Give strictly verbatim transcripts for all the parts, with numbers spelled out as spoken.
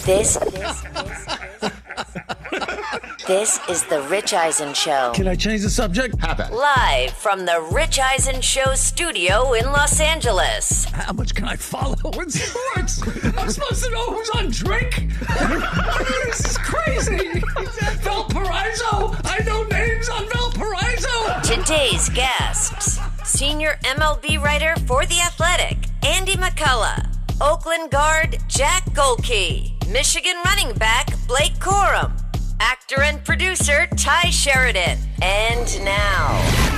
This, this, this, this is the Rich Eisen Show. Can I change the subject? Have it. Live from the Rich Eisen Show studio in Los Angeles. How much can I follow in sports? I'm supposed to know who's on drink? This is crazy. Valparaiso. I know names on Valparaiso. Today's guests. Senior M L B writer for The Athletic, Andy McCullough. Oakland guard, Jack Golke. Michigan running back, Blake Corum. Actor and producer, Ty Sheridan. And now,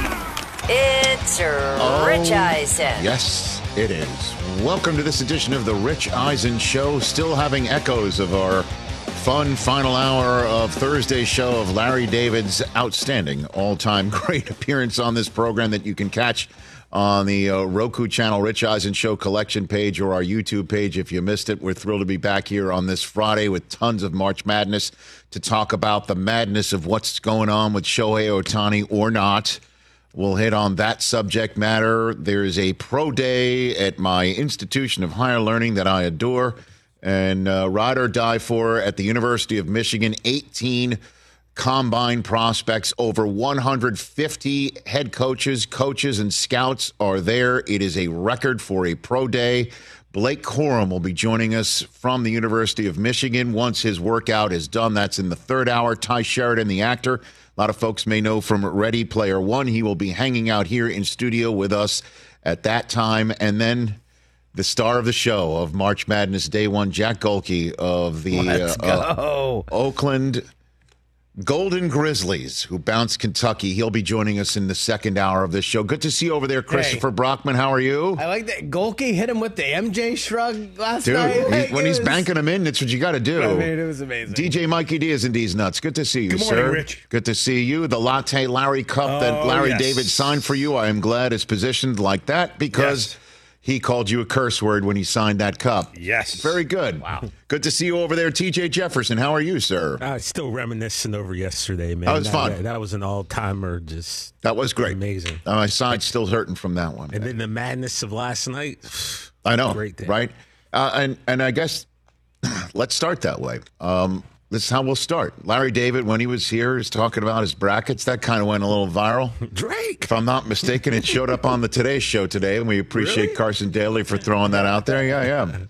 it's Oh, Rich Eisen. Yes, it is. Welcome to this edition of the Rich Eisen Show. Still having echoes of our fun final hour of Thursday's show of Larry David's outstanding all-time great appearance on this program that you can catch on the uh, Roku channel, Rich Eisen Show collection page, or our YouTube page if you missed it. We're thrilled to be back here on this Friday with tons of March Madness to talk about the madness of what's going on with Shohei Ohtani or not. We'll hit on that subject matter. There's a pro day at my institution of higher learning that I adore and uh, ride or die for at the University of Michigan. eighteen combine prospects, over one hundred fifty head coaches, coaches, and scouts are there. It is a record for a pro day. Blake Corum will be joining us from the University of Michigan once his workout is done. That's in the third hour. Ty Sheridan, the actor, a lot of folks may know from Ready Player One. He will be hanging out here in studio with us at that time. And then the star of the show of March Madness Day One, Jack Golke of the Let's uh, go. uh, Oakland Golden Grizzlies, who bounced Kentucky. He'll be joining us in the second hour of this show. Good to see you over there, Christopher Hey. Brockman. How are you? I like that. Golke hit him with the M J shrug last Dude, night. he- Like, when it he's was- banking them in, that's what you got to do. I mean, it was amazing. D J Mikey Diaz and D's Nuts. Good to see you, Good morning, sir. Rich. Good to see you. The Latte Larry Cup that Oh, Larry yes. David signed for you, I am glad is positioned like that because Yes. he called you a curse word when he signed that cup. Yes. Very good. Wow. Good to see you over there, T J Jefferson. How are you, sir? Uh, still reminiscing over yesterday, man. That was fun. That, that was an all-timer, just That was great. amazing. Uh, my side's still hurting from that one. And then the madness of last night. I know, Great day. right? Uh, and and I guess let's start that way. Um, this is how we'll start. Larry David, when he was here, was talking about his brackets. That kind of went a little viral. Drake. If I'm not mistaken, it showed up on the Today Show today, and we appreciate Really? Carson Daly for throwing that out there. Yeah,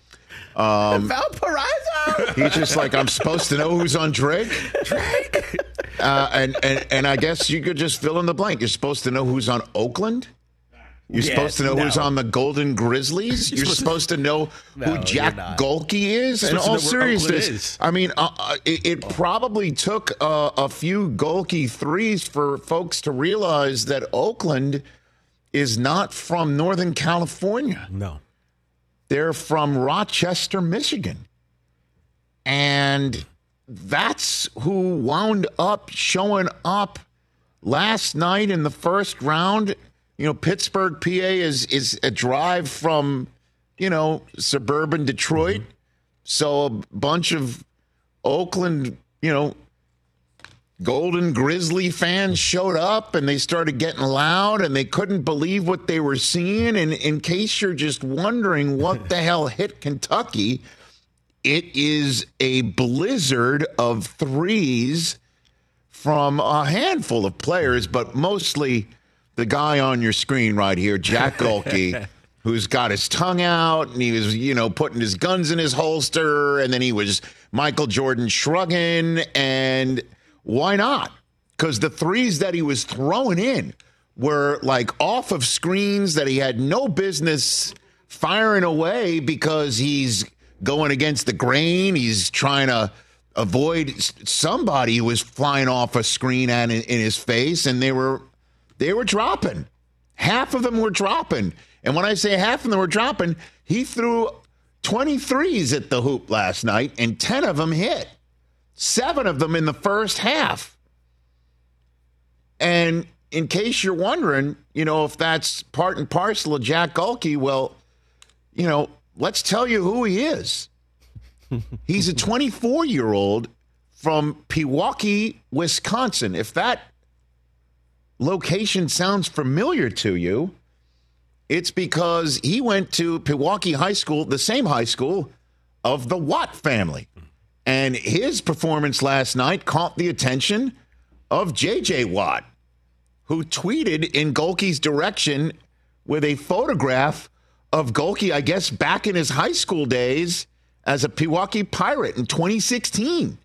yeah. Valparaiso. He's just like, I'm supposed to know who's on Drake. Drake. Uh, and, and and I guess you could just fill in the blank. You're supposed to know who's on Oakland. You're Yeah, supposed to know who's no. on the Golden Grizzlies. You're supposed to know No, who you're Jack not. Golke is. In Supposed to all know where seriousness, Oakland is. I mean, uh, uh, it, it probably took uh, a few Golke threes for folks to realize that Oakland is not from Northern California. No. They're from Rochester, Michigan. And that's who wound up showing up last night in the first round. You know, Pittsburgh, P A is is a drive from, you know, suburban Detroit. Mm-hmm. So a bunch of Oakland, you know, Golden Grizzly fans showed up and they started getting loud and they couldn't believe what they were seeing. And in case you're just wondering what the hell hit Kentucky, it is a blizzard of threes from a handful of players, but mostly the guy on your screen right here, Jack Golke, who's got his tongue out and he was, you know, putting his guns in his holster, and then he was Michael Jordan shrugging, and why not? Because the threes that he was throwing in were like off of screens that he had no business firing away because he's going against the grain. He's trying to avoid somebody who was flying off a screen at in, in his face, and they were they were dropping. Half of them were dropping. And when I say half of them were dropping, he threw twenty-threes at the hoop last night, and ten of them hit. Seven of them in the first half. And in case you're wondering, you know, if that's part and parcel of Jack Golke, well, you know, let's tell you who he is. He's a twenty-four-year-old from Pewaukee, Wisconsin. If that location sounds familiar to you, it's because he went to Pewaukee High School, the same high school of the Watt family. And his performance last night caught the attention of J J Watt, who tweeted in Golke's direction with a photograph of Golke, I guess, back in his high school days as a Pewaukee Pirate in twenty sixteen.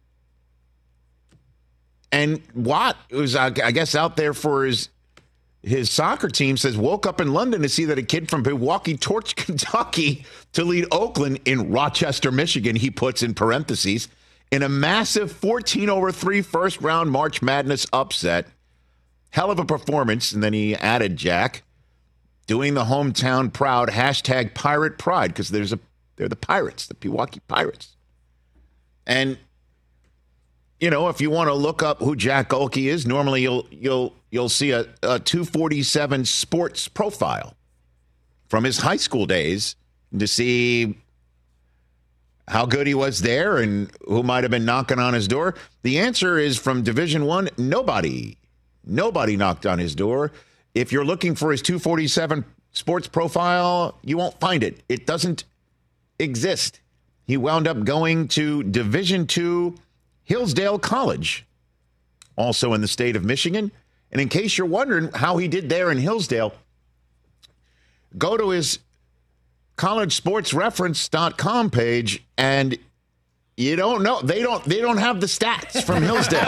And Watt was, I guess, out there for his his soccer team, says, woke up in London to see that a kid from Pewaukee torched Kentucky to lead Oakland in Rochester, Michigan, he puts in parentheses, in a massive fourteen over three first-round March Madness upset. Hell of a performance. And then he added, Jack, doing the hometown proud, hashtag Pirate Pride, because there's a they're the Pirates, the Pewaukee Pirates. And, you know, if you want to look up who Jack Golke is, normally you'll you'll you'll see a, a two forty-seven sports profile from his high school days to see how good he was there and who might have been knocking on his door. The answer is from Division One, nobody. Nobody knocked on his door. If you're looking for his two forty-seven sports profile, you won't find it. It doesn't exist. He wound up going to Division Two Hillsdale College, also in the state of Michigan. And in case you're wondering how he did there in Hillsdale, go to his college sports reference dot com page and you don't know. They don't they don't have the stats from Hillsdale.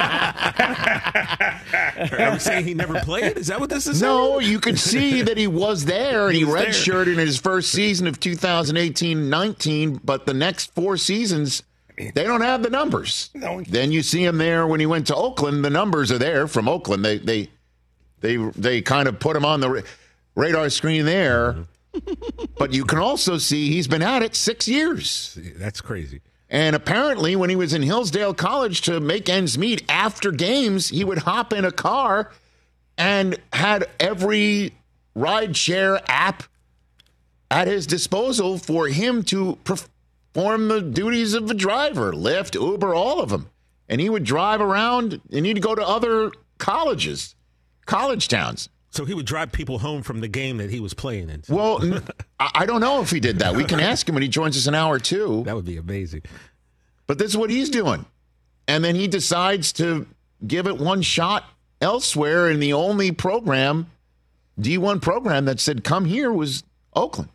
Are we saying he never played? Is that what this is? No, saying? you could see that he was there and he, he redshirted in his first season of two thousand eighteen nineteen, but the next four seasons, they don't have the numbers. No. Then you see him there when he went to Oakland. The numbers are there from Oakland. They they they they kind of put him on the radar screen there. Mm-hmm. But you can also see he's been at it six years. That's crazy. And apparently when he was in Hillsdale College to make ends meet after games, he would hop in a car and had every rideshare app at his disposal for him to perform the duties of a driver, Lyft, Uber, all of them. And he would drive around and he'd go to other colleges, college towns. So he would drive people home from the game that he was playing in. Well, I don't know if he did that. We can ask him when he joins us in hour two. That would be amazing. But this is what he's doing. And then he decides to give it one shot elsewhere, in the only program, D one program that said come here was Oakland.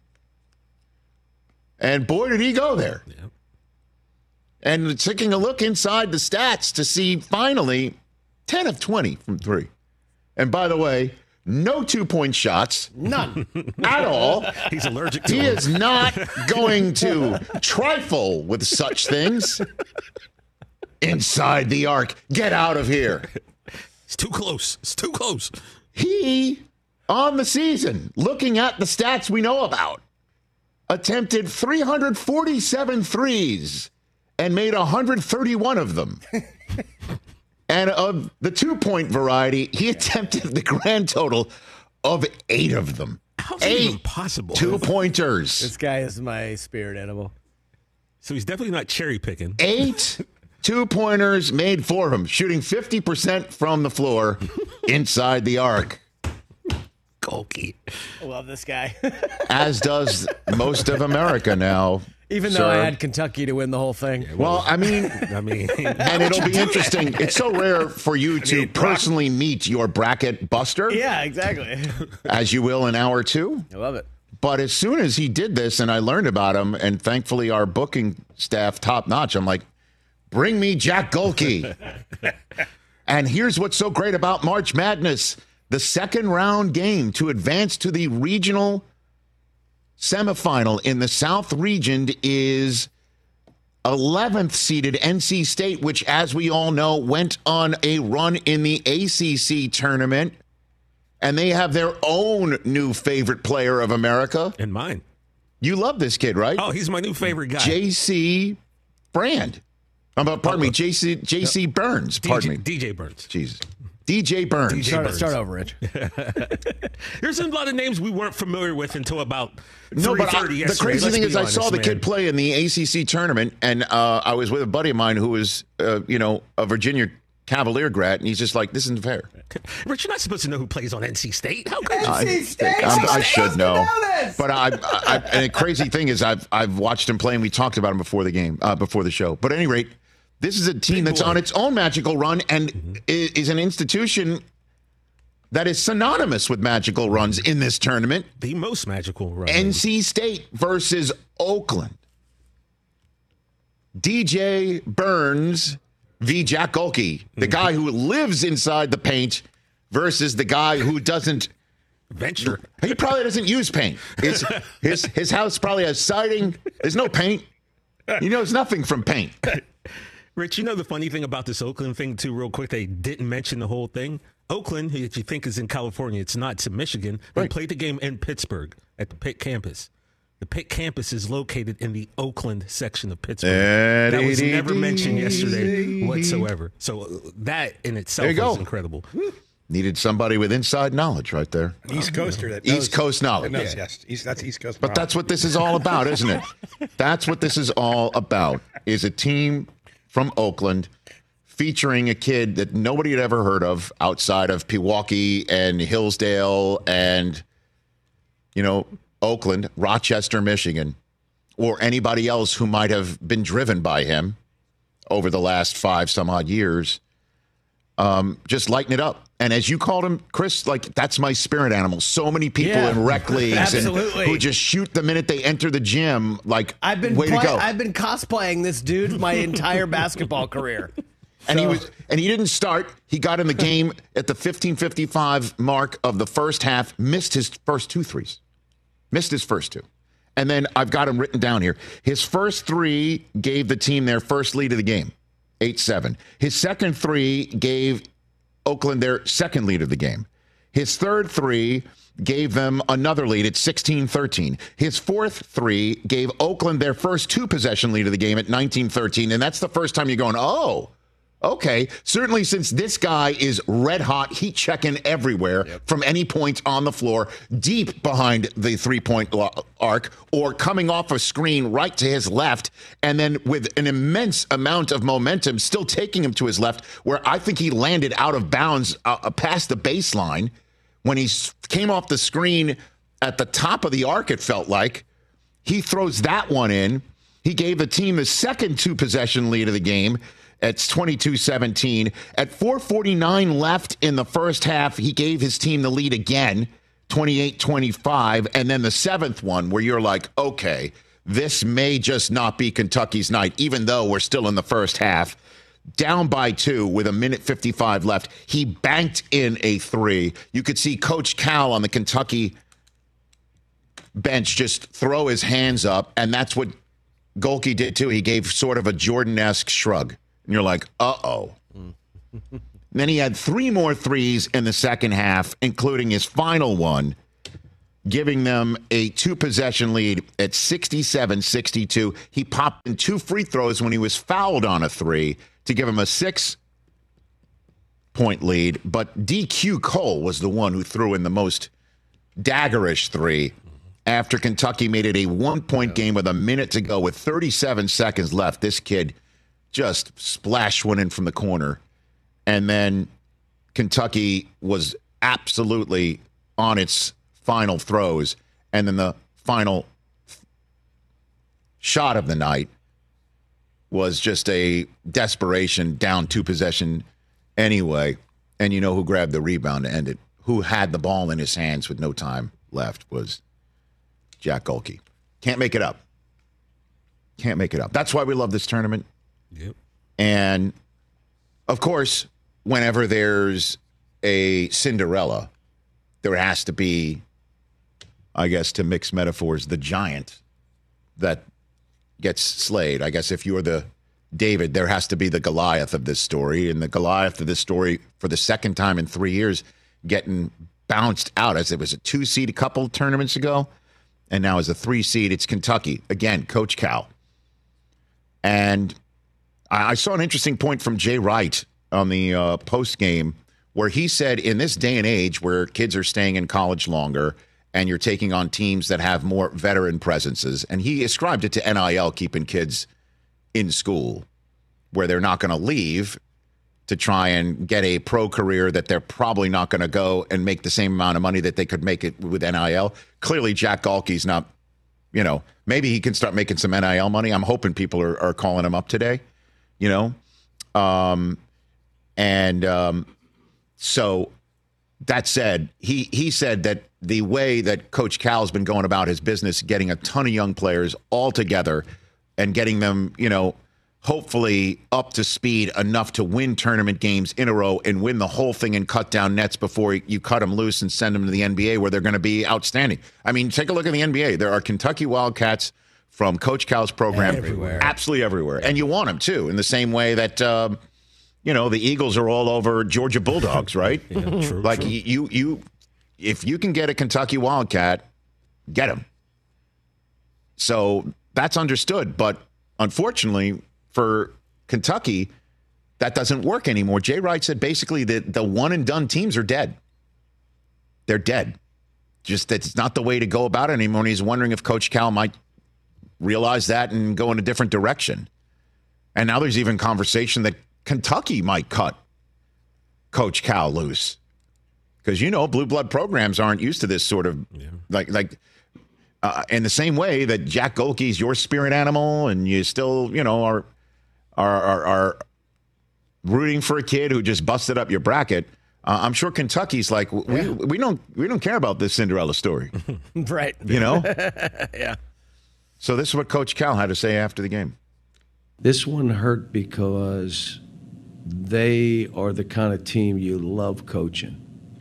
And boy, did he go there. Yeah. And taking a look inside the stats to see finally ten of twenty from three. And by the way, no two-point shots. None. At all. He's allergic to He them. is not going to trifle with such things. Inside the arc. Get out of here. It's too close. It's too close. He, on the season, looking at the stats we know about, attempted three hundred forty-seven threes and made one hundred thirty-one of them. And of the two-point variety, he attempted the grand total of eight of them. How's that eight even possible? two-pointers. This guy is my spirit animal. So he's definitely not cherry picking. Eight two-pointers made for him, shooting fifty percent from the floor inside the arc. Golke. I love this guy. As does most of America now. Even though sir. I had Kentucky to win the whole thing. Yeah, Well, I mean, I mean, and it'll be interesting. It's so rare for you to mean, personally meet your bracket buster, Yeah, exactly. as you will in hour two. I love it. But as soon as he did this and I learned about him, and thankfully our booking staff top notch, I'm like, bring me Jack Golke. And here's what's so great about March Madness. The second round game to advance to the regional semifinal in the South region is eleventh seeded N C State, which, as we all know, went on a run in the A C C tournament. And they have their own new favorite player of America. and mine. You love this kid, right? Oh, he's my new favorite guy. J C Brand. Um, pardon me, J C J C Burns. Pardon me. D J Burns. Jesus. D J Burns. D J Start, Burns. start over, Rich. There's a lot of names we weren't familiar with until about No, three but I, thirty the yesterday. crazy Let's thing be is, I honest, saw the man. kid play in the A C C tournament, and uh, I was with a buddy of mine who was, uh, you know, a Virginia Cavalier grad, and he's just like, this isn't fair. Rich, you're not supposed to know who plays on N C State. How could you? I, N C State, I'm- I you're should supposed to know, know this. but I, I, and the crazy thing is, I've I've watched him play, and we talked about him before the game, uh, before the show. But at any rate, this is a team that's on its own magical run, and mm-hmm. is, is an institution that is synonymous with magical runs in this tournament. The most magical run. N C State versus Oakland. D J Burns v. Jack Golke, the guy who lives inside the paint versus the guy who doesn't venture. He probably doesn't use paint. His his his house probably has siding. There's no paint. He knows nothing from paint. Rich, you know the funny thing about this Oakland thing, too, real quick, they didn't mention the whole thing. Oakland, if you think is in California, it's not. It's in Michigan. They Right. played the game in Pittsburgh at the Pitt campus. The Pitt campus is located in the Oakland section of Pittsburgh. That was never mentioned yesterday whatsoever. So uh, that in itself There you go. is incredible. Needed somebody with inside knowledge right there. East Coaster. That knows, East Coast knowledge. that knows, Yeah. Yes, East, that's East Coast. But knowledge. that's what this is all about, isn't it? That's what this is all about, is a team from Oakland featuring a kid that nobody had ever heard of outside of Pewaukee and Hillsdale and, you know, Oakland, Rochester, Michigan, or anybody else who might have been driven by him over the last five some odd years. Um, just lighten it up. And as you called him, Chris, like, that's my spirit animal. So many people Yeah. in rec leagues and Absolutely. who just shoot the minute they enter the gym. Like, I've been way play- to go. I've been cosplaying this dude my entire basketball career. And he So- was, and he didn't start. He got in the game at the fifteen fifty-five mark of the first half. Missed his first two threes. Missed his first two. And then I've got him written down here. His first three gave the team their first lead of the game, eight seven. His second three gave Oakland their second lead of the game. His third three gave them another lead at sixteen thirteen. His fourth three gave Oakland their first two-possession lead of the game at nineteen thirteen. And that's the first time you're going, oh, okay. Certainly since this guy is red hot, heat checking everywhere from any point on the floor, deep behind the three-point lo- arc, or coming off a screen right to his left, and then with an immense amount of momentum still taking him to his left, where I think he landed out of bounds uh, past the baseline when he s- came off the screen at the top of the arc, it felt like. He throws that one in. He gave the team the second two-possession lead of the game. It's twenty-two seventeen. At four forty-nine left in the first half, he gave his team the lead again, twenty-eight twenty-five. And then the seventh one where you're like, okay, this may just not be Kentucky's night, even though we're still in the first half. Down by two with a minute fifty-five left. He banked in a three. You could see Coach Cal on the Kentucky bench just throw his hands up, and that's what Golke did too. He gave sort of a Jordan-esque shrug. And you're like, uh-oh. Then he had three more threes in the second half, including his final one, giving them a two-possession lead at sixty-seven sixty-two. He popped in two free throws when he was fouled on a three to give him a six-point lead. But D Q Cole was the one who threw in the most daggerish three after Kentucky made it a one-point game with a minute to go with thirty-seven seconds left. This kid just splash one in from the corner. And then Kentucky was absolutely on its final throws. And then the final shot of the night was just a desperation down two possession anyway. And you know who grabbed the rebound to end it? Who had the ball in his hands with no time left was Jack Golke. Can't make it up. Can't make it up. That's why we love this tournament. Yep. And, of course, whenever there's a Cinderella, there has to be, I guess, to mix metaphors, the giant that gets slayed. I guess if you're the David, there has to be the Goliath of this story. And the Goliath of this story, for the second time in three years, getting bounced out as it was a two-seed a couple tournaments ago. And now as a three-seed, it's Kentucky. Again, Coach Cal. And I saw an interesting point from Jay Wright on the uh, post game where he said in this day and age where kids are staying in college longer and you're taking on teams that have more veteran presences, and he ascribed it to N I L keeping kids in school where they're not going to leave to try and get a pro career that they're probably not going to go and make the same amount of money that they could make it with N I L. Clearly, Jack Galki's not, you know, maybe he can start making some N I L money. I'm hoping people are, are calling him up today, you know. Um, and um, so that said, he, he said that the way that Coach Cal's been going about his business, getting a ton of young players all together and getting them, you know, hopefully up to speed enough to win tournament games in a row and win the whole thing and cut down nets before you cut them loose and send them to the N B A where they're going to be outstanding. I mean, take a look at the N B A. There are Kentucky Wildcats from Coach Cal's program everywhere. Absolutely everywhere. And you want them, too, in the same way that, um, you know, the Eagles are all over Georgia Bulldogs, right? Yeah, true, like, true. you, you, if you can get a Kentucky Wildcat, get him. So that's understood. But unfortunately, for Kentucky, that doesn't work anymore. Jay Wright said basically that the one and done teams are dead. They're dead. Just that it's not the way to go about it anymore. And he's wondering if Coach Cal might realize that and go in a different direction. And now there's even conversation that Kentucky might cut Coach Cal loose. Because, you know, blue blood programs aren't used to this sort of, yeah. like, like uh, in the same way that Jack Golke's your spirit animal and you still, you know, are, are, are, are rooting for a kid who just busted up your bracket. Uh, I'm sure Kentucky's like, we, yeah. we don't we don't care about this Cinderella story. Right. You know? Yeah. So this is what Coach Cal had to say after the game. This one hurt because they are the kind of team you love coaching.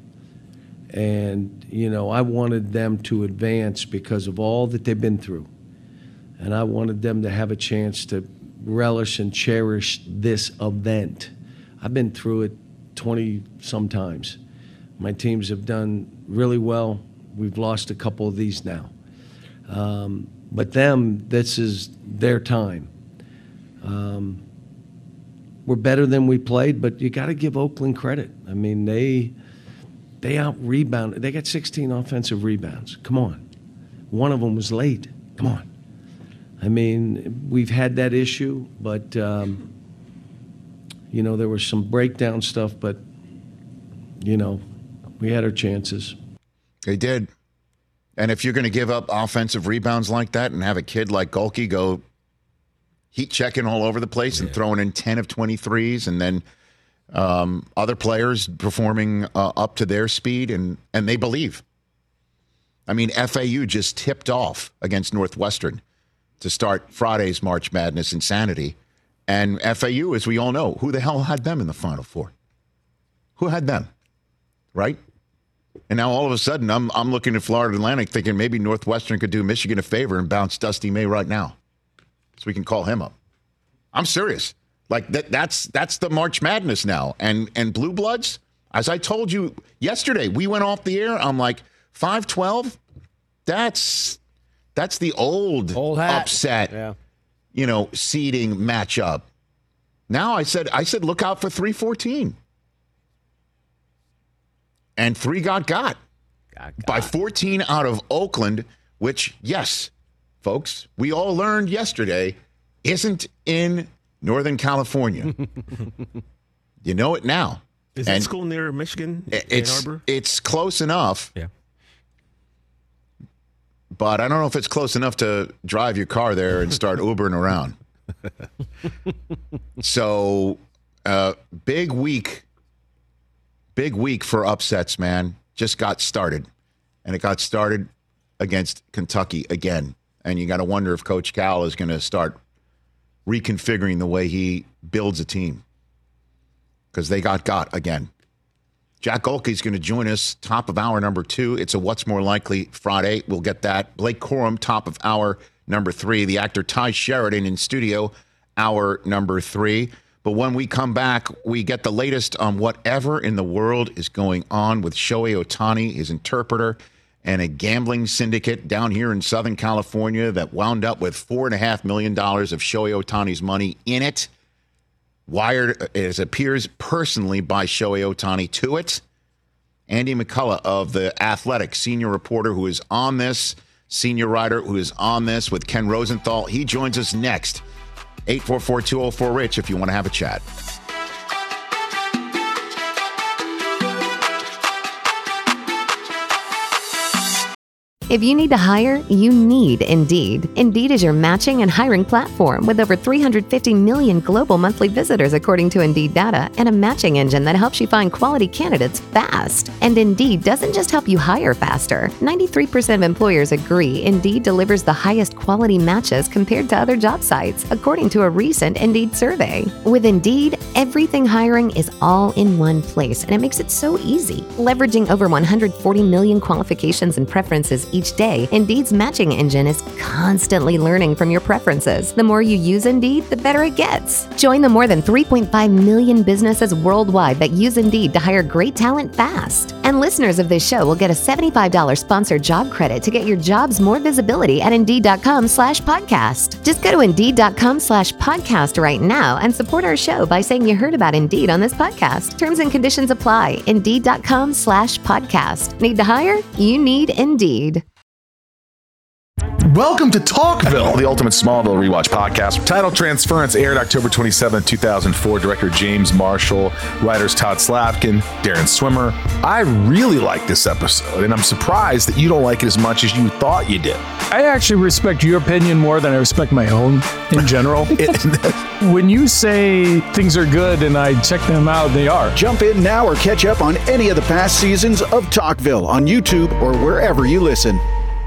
And, you know, I wanted them to advance because of all that they've been through. And I wanted them to have a chance to relish and cherish this event. I've been through it twenty-some times. My teams have done really well. We've lost a couple of these now. Um, but them, this is their time. Um, we're better than we played, but you got to give Oakland credit. I mean, they they out-rebounded. They got sixteen offensive rebounds. Come on. One of them was late. Come on. I mean, we've had that issue, but, um, you know, there was some breakdown stuff, but, you know, we had our chances. They did. And if you're going to give up offensive rebounds like that and have a kid like Golke go heat checking all over the place yeah. and throwing in ten of twenty-threes and then um, other players performing uh, up to their speed and, and they believe. I mean, F A U just tipped off against Northwestern to start Friday's March Madness insanity. And F A U, as we all know, who the hell had them in the Final Four? Who had them? Right? And now all of a sudden, I'm I'm looking at Florida Atlantic thinking maybe Northwestern could do Michigan a favor and bounce Dusty May right now. So we can call him up. I'm serious. Like that that's that's the March Madness now. And and Blue Bloods, as I told you yesterday, we went off the air. I'm like, five twelve, that's that's the old, old hat. upset. Yeah. You know, seeding matchup. Now I said, I said, look out for three fourteen. And three got got. got, got. By fourteen out of Oakland, which, yes, folks, we all learned yesterday, isn't in Northern California. You know it now. Is and that school near Michigan, it's, Ann Arbor? It's close enough. Yeah. But I don't know if it's close enough to drive your car there and start Ubering around. So, uh, big week. Big week for upsets, man. Just got started. And it got started against Kentucky again. And you got to wonder if Coach Cal is going to start reconfiguring the way he builds a team. Because they got got again. Jack Golke is going to join us, top of hour number two. It's a What's More Likely Friday. We'll get that. Blake Corum, top of hour number three. The actor Ty Sheridan in studio, hour number three. But when we come back, we get the latest on whatever in the world is going on with Shohei Ohtani, his interpreter, and a gambling syndicate down here in Southern California that wound up with four point five million dollars of Shohei Ohtani's money in it. Wired, as appears personally by Shohei Ohtani to it. Andy McCullough of The Athletic, senior reporter who is on this, senior writer who is on this with Ken Rosenthal. He joins us next. eight four four, two oh four, RICH if you want to have a chat. If you need to hire, you need Indeed. Indeed is your matching and hiring platform with over three hundred fifty million global monthly visitors according to Indeed data and a matching engine that helps you find quality candidates fast. And Indeed doesn't just help you hire faster. ninety-three percent of employers agree Indeed delivers the highest quality matches compared to other job sites, according to a recent Indeed survey. With Indeed, everything hiring is all in one place, and it makes it so easy. Leveraging over one hundred forty million qualifications and preferences each day, Indeed's matching engine is constantly learning from your preferences. The more you use Indeed, the better it gets. Join the more than three point five million businesses worldwide that use Indeed to hire great talent fast. And listeners of this show will get a seventy-five dollars sponsored job credit to get your jobs more visibility at Indeed.com slash podcast. Just go to Indeed.com slash podcast right now and support our show by saying you heard about Indeed on this podcast. Terms and conditions apply. Indeed.com slash podcast. Need to hire? You need Indeed. Welcome to Talkville, the ultimate Smallville rewatch podcast. Title Transference aired October twenty-seventh, two thousand four. Director James Marshall, writers Todd Slavkin, Darren Swimmer. I really like this episode, and I'm surprised that you don't like it as much as you thought you did. I actually respect your opinion more than I respect my own in general. When you say things are good and I check them out, they are. Jump in now or catch up on any of the past seasons of Talkville on YouTube or wherever you listen.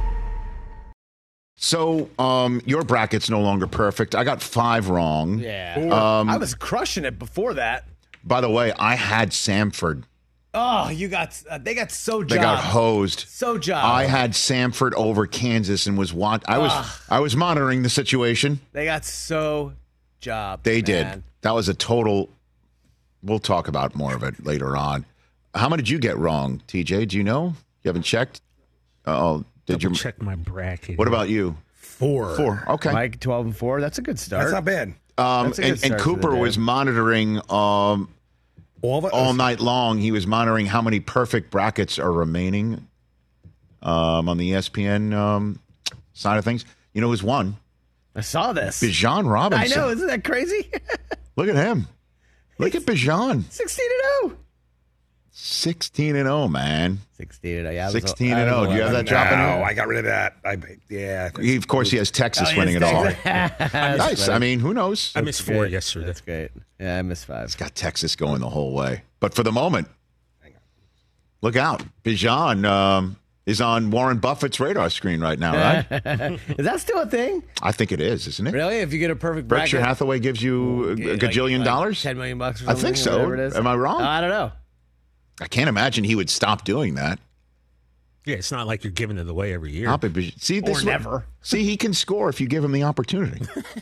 So, um, your bracket's no longer perfect. I got five wrong. Yeah. Um, I was crushing it before that. By the way, I had Samford. Oh, you got, uh, they got so jobbed. They got hosed. So jobbed. I had Samford over Kansas and was want. I was Ugh. I was monitoring the situation. They got so jobbed. They man. did. That was a total. We'll talk about more of it later on. How many did you get wrong, T J? Do you know? You haven't checked? Oh. Did Double you check my bracket? What about you? Four. Four. Okay. Mike, twelve and four. That's a good start. That's not bad. Um, That's a good and, start and for the Cooper day. was monitoring um, all, the, all night long. He was monitoring how many perfect brackets are remaining um, on the E S P N um, side of things. You know who's won? I saw this. Bijan Robinson. I know. Isn't that crazy? Look at him. Look at Bijan. sixteen and oh. sixteen and oh, man. sixteen and oh. Yeah, sixteen and oh. Do you have that dropping? No, I got rid of that. I yeah. He, of course, he has Texas Oh, winning it all. Nice. funny. I mean, who knows? I missed four yesterday. That's great. Yeah, I missed five. It's got Texas going the whole way. But for the moment, look out. Bijan um, is on Warren Buffett's radar screen right now, right? Is that still a thing? I think it is, isn't it? Really? If you get a perfect bracket, Berkshire Hathaway gives you a, a like- gajillion like dollars? ten million bucks or I something? think or so. whatever it is? Am I wrong? Uh, I don't know. I can't imagine he would stop doing that. Yeah, it's not like you're giving it away every year. I'll be- Bij- See, this Or is- never. See, he can score if you give him the opportunity.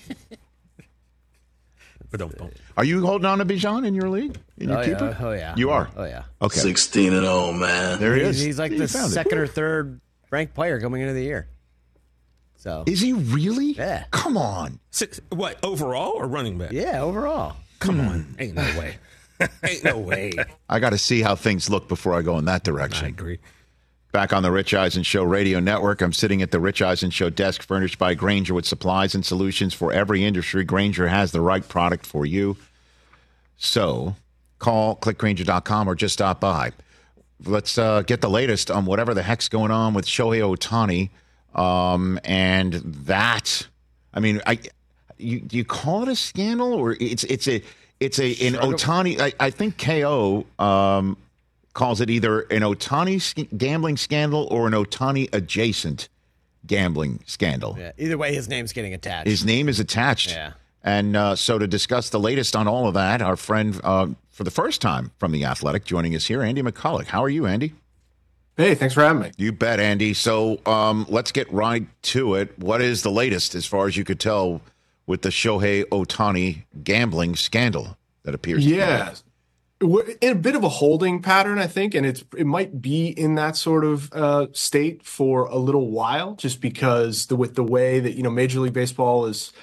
But don't, don't. Are you holding on to Bijan in your league? In your Oh, keeper? yeah. Oh, yeah. You are? Oh, yeah. Okay. sixteen and oh, man. There he He's, is. he's like You the found it. second or third ranked player coming into the year. So Is he really? Yeah. Come on. Six, what, overall or running back? yeah, overall. Come on. Ain't no way. Ain't no way. I got to see how things look before I go in that direction. I agree. Back on the Rich Eisen Show Radio Network, I'm sitting at the Rich Eisen Show desk furnished by Grainger with supplies and solutions for every industry. Grainger has the right product for you. So call, click Grainger dot com or just stop by. Let's uh, get the latest on whatever the heck's going on with Shohei Ohtani. Um, and that, I mean, I you do you call it a scandal or it's it's a it's a in Ohtani? I, I think K O um, calls it either an Ohtani sc- gambling scandal or an Ohtani adjacent gambling scandal. Yeah. Either way, his name's getting attached. His name is attached. Yeah. And uh, so to discuss the latest on all of that, our friend uh, for the first time from The Athletic joining us here, Andy McCulloch. How are you, Andy? Hey, thanks for having me. You bet, Andy. So um, let's get right to it. What is the latest, as far as you could tell, with the Shohei Ohtani gambling scandal that appears to Yeah. We're in a bit of a holding pattern, I think, and it's it might be in that sort of uh, state for a little while, just because the with the way that you know Major League Baseball is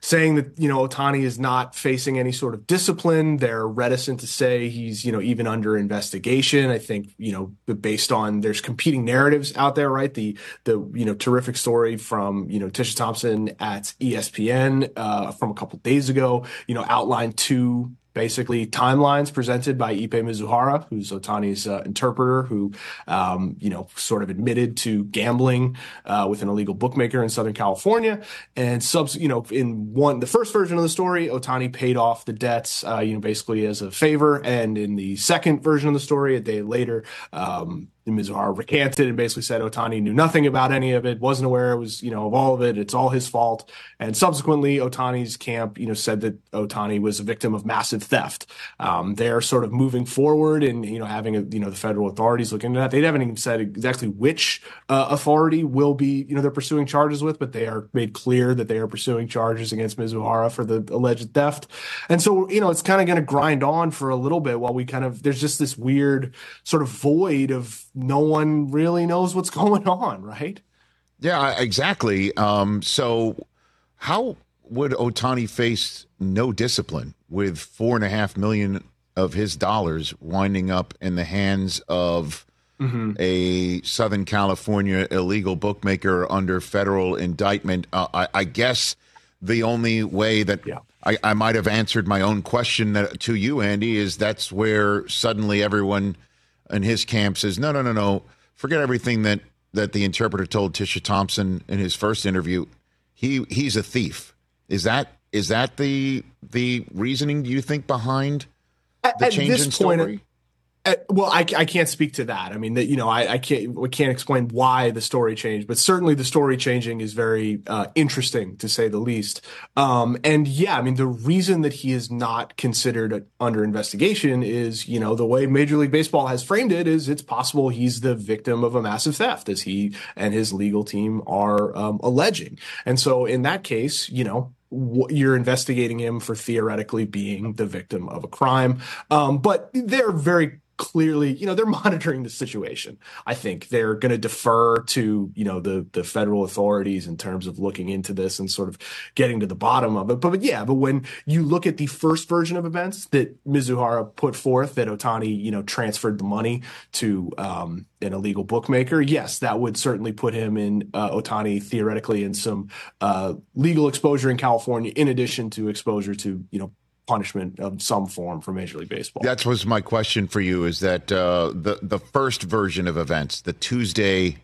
saying that, you know, Ohtani is not facing any sort of discipline. They're reticent to say he's, you know, even under investigation. I think, you know, based on there's competing narratives out there, right? The, the, you know, terrific story from, you know, Tisha Thompson at E S P N uh, from a couple days ago, you know, outlined two basically timelines presented by Ippei Mizuhara, who's Ohtani's uh, interpreter, who, um, you know, sort of admitted to gambling uh, with an illegal bookmaker in Southern California. And subs, you know, in one, the first version of the story, Ohtani paid off the debts, uh, you know, basically as a favor. And in the second version of the story, a day later, um, Mizuhara recanted and basically said Ohtani knew nothing about any of it, wasn't aware it was, you know, of all of it. It's all his fault. And subsequently, Ohtani's camp, you know, said that Ohtani was a victim of massive theft. Um, they're sort of moving forward and, you know, having, a, you know, the federal authorities look into that. They haven't even said exactly which uh, authority will be, you know, they're pursuing charges with, but they are made clear that they are pursuing charges against Mizuhara for the alleged theft. And so, you know, it's kind of going to grind on for a little bit while we kind of, there's just this weird sort of void of, no one really knows what's going on, right? Yeah, exactly. Um, so how would Ohtani face no discipline with four and a half million of his dollars winding up in the hands of mm-hmm. a Southern California illegal bookmaker under federal indictment? Uh, I, I guess the only way that yeah. I, I might have answered my own question that, to you, Andy, is that's where suddenly everyone in his camp says, no, no, no, no, forget everything that, that the interpreter told Tisha Thompson in his first interview. He he's a thief. Is that is that the the reasoning, do you think, behind the at, change at this in story? Point, Uh, well, I, I can't speak to that. I mean, that you know, I, I can't we can't explain why the story changed, but certainly the story changing is very uh, interesting, to say the least. Um, and yeah, I mean, the reason that he is not considered under investigation is, you know, the way Major League Baseball has framed it is it's possible he's the victim of a massive theft, as he and his legal team are um, alleging. And so, in that case, you know, you're investigating him for theoretically being the victim of a crime. Um, but they're very clearly, you know, they're monitoring the situation. I think they're going to defer to, you know, the the federal authorities in terms of looking into this and sort of getting to the bottom of it. But, but yeah, but when you look at the first version of events that Mizuhara put forth, that Ohtani, you know, transferred the money to um, an illegal bookmaker, yes, that would certainly put him in uh, Ohtani theoretically in some uh, legal exposure in California, in addition to exposure to, you know, punishment of some form for Major League Baseball. That was my question for you, is that uh, the, the first version of events, the Tuesday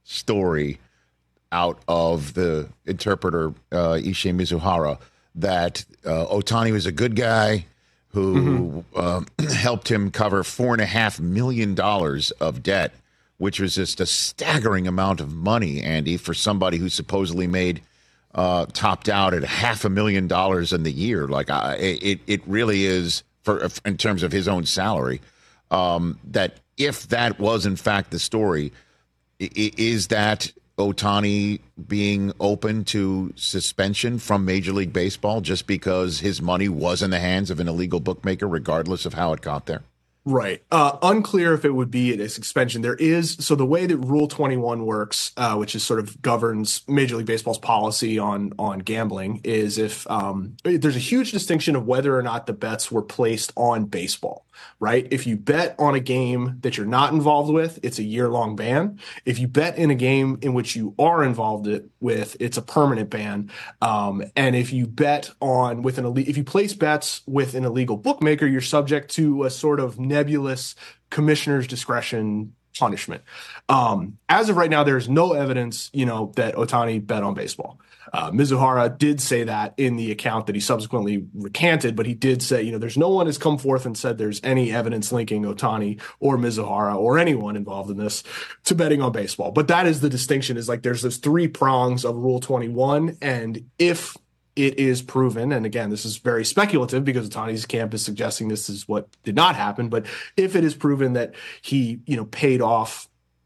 story out of the interpreter, uh, Issei Mizuhara, that uh, Ohtani was a good guy who mm-hmm. um, helped him cover four and a half million dollars of debt, which was just a staggering amount of money, Andy, for somebody who supposedly made Uh, topped out at half a million dollars in the year. Like I, it, it really is for in terms of his own salary. Um, that if that was in fact the story, is that Ohtani being open to suspension from Major League Baseball just because his money was in the hands of an illegal bookmaker, regardless of how it got there? Right. Uh, unclear if it would be a suspension. There is, so the way that Rule twenty-one works, uh, which is sort of governs Major League Baseball's policy on on gambling, is if um, there's a huge distinction of whether or not the bets were placed on baseball, right? If you bet on a game that you're not involved with, it's a year-long ban. If you bet in a game in which you are involved with, it's a permanent ban. Um, and if you bet on with an if you place bets with an illegal bookmaker, you're subject to a sort of nebulous commissioner's discretion punishment. Um, as of right now, there's no evidence, you know, that Ohtani bet on baseball. Uh, Mizuhara did say that in the account that he subsequently recanted, but he did say, you know, there's no one has come forth and said there's any evidence linking Ohtani or Mizuhara or anyone involved in this to betting on baseball. But that is the distinction, is like there's those three prongs of Rule twenty-one. And if it is proven, and again, this is very speculative because Ohtani's camp is suggesting this is what did not happen, but if it is proven that he, you know, paid off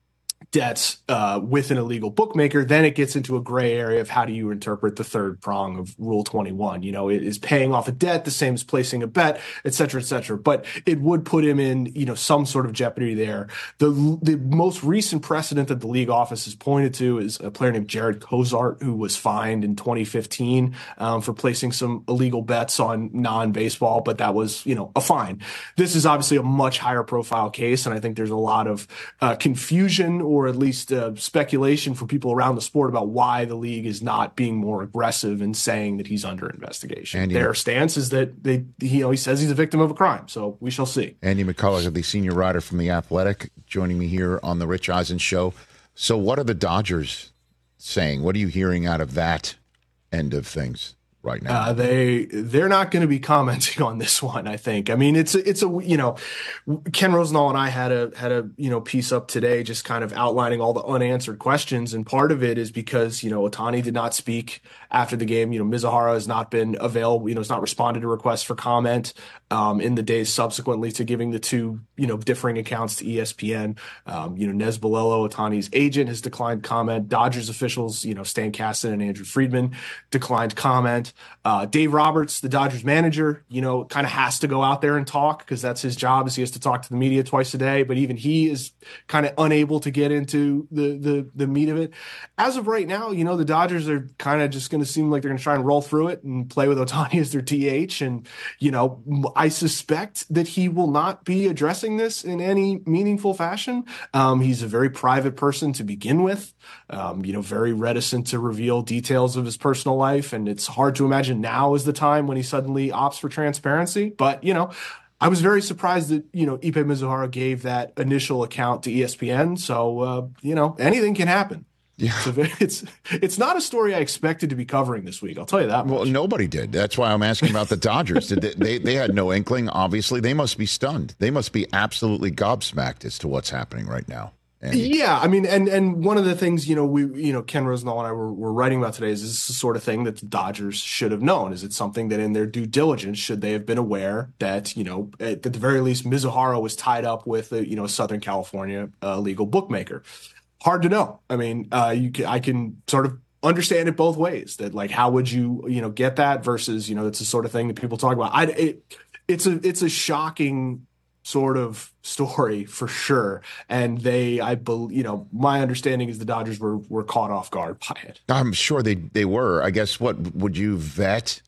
debts uh, with an illegal bookmaker, then it gets into a gray area of how do you interpret the third prong of Rule twenty-one. You know, it is paying off a debt the same as placing a bet, et cetera, et cetera. But it would put him in, you know, some sort of jeopardy there. The the most recent precedent that the league office has pointed to is a player named Jared Cozart, who was fined in twenty fifteen um, for placing some illegal bets on non-baseball, but that was, you know, a fine. This is obviously a much higher profile case, and I think there's a lot of uh, confusion or at least uh, speculation for people around the sport about why the league is not being more aggressive in saying that he's under investigation. Andy, Their stance is that they, you know, he says he's a victim of a crime, so we shall see. Andy McCullough, the senior writer from The Athletic, joining me here on the Rich Eisen Show. So what are the Dodgers saying? What are you hearing out of that end of things right now? Uh, they they're not going to be commenting on this one, I think. I mean, it's a, it's a you know, Ken Rosenthal and I had a had a you know piece up today, just kind of outlining all the unanswered questions, and part of it is because you know Ohtani did not speak after the game. You know, Mizuhara has not been available. You know, has not responded to requests for comment um, in the days subsequently to giving the two you know differing accounts to E S P N. Um, you know, Nez Balelo, Ohtani's agent, has declined comment. Dodgers officials, you know, Stan Kasten and Andrew Friedman, declined comment. Uh, Dave Roberts, the Dodgers manager, you know, kind of has to go out there and talk because that's his job, is he has to talk to the media twice a day. But even he is kind of unable to get into the the the meat of it. As of right now, you know, the Dodgers are kind of just going to seem like they're going to try and roll through it and play with Ohtani as their D H. And, you know, I suspect that he will not be addressing this in any meaningful fashion. Um, he's a very private person to begin with, um, you know, very reticent to reveal details of his personal life. And it's hard to imagine now is the time when he suddenly opts for transparency. But, you know, I was very surprised that, you know, Ippei Mizuhara gave that initial account to E S P N. So, uh, you know, anything can happen. Yeah. So it's it's not a story I expected to be covering this week. I'll tell you that much. Well, nobody did. That's why I'm asking about the Dodgers. Did they, they they had no inkling, obviously. They must be stunned. They must be absolutely gobsmacked as to what's happening right now. Andy. Yeah, I mean, and and one of the things, you know, we, you know, Ken Rosenthal and I were, were writing about today is this is the sort of thing that the Dodgers should have known. Is it something that in their due diligence, should they have been aware that, you know, at the very least, Mizuhara was tied up with, a, you know, a Southern California uh, legal bookmaker? Hard to know. I mean, uh, you can, I can sort of understand it both ways. That, like, how would you, you know, get that versus, you know, it's the sort of thing that people talk about. I, it, it's a it's a shocking sort of story for sure. And they, I believe, you know, my understanding is the Dodgers were were caught off guard by it. I'm sure they they were. I guess what would you vet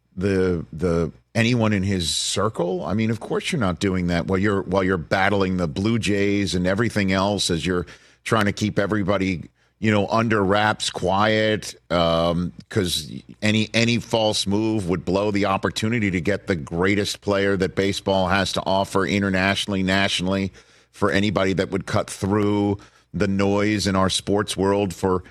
the the anyone in his circle? I mean, of course you're not doing that while you're while you're battling the Blue Jays and everything else as you're trying to keep everybody, you know, under wraps, quiet, um, because any any false move would blow the opportunity to get the greatest player that baseball has to offer internationally, nationally, for anybody that would cut through the noise in our sports world. For